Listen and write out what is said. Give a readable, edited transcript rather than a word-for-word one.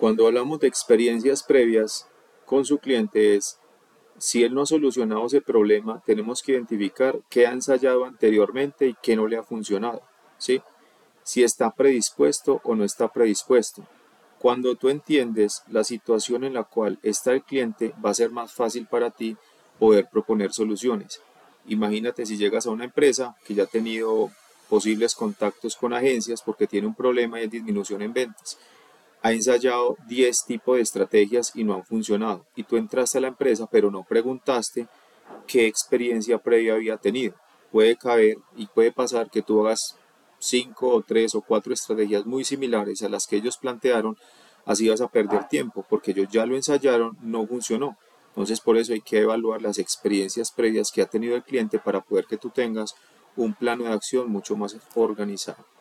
Cuando hablamos de experiencias previas con su cliente es, si él no ha solucionado ese problema, tenemos que identificar qué ha ensayado anteriormente y qué no le ha funcionado, ¿sí? Si está predispuesto o no está predispuesto. Cuando tú entiendes la situación en la cual está el cliente, va a ser más fácil para ti poder proponer soluciones. Imagínate si llegas a una empresa que ya ha tenido posibles contactos con agencias porque tiene un problema y es disminución en ventas. Ha ensayado 10 tipos de estrategias y no han funcionado. Y tú entraste a la empresa pero no preguntaste qué experiencia previa había tenido. Puede caber y puede pasar que tú hagas 5 o 3 o 4 estrategias muy similares a las que ellos plantearon, así vas a perder tiempo porque ellos ya lo ensayaron, no funcionó. Entonces por eso hay que evaluar las experiencias previas que ha tenido el cliente para poder que tú tengas un plano de acción mucho más organizado.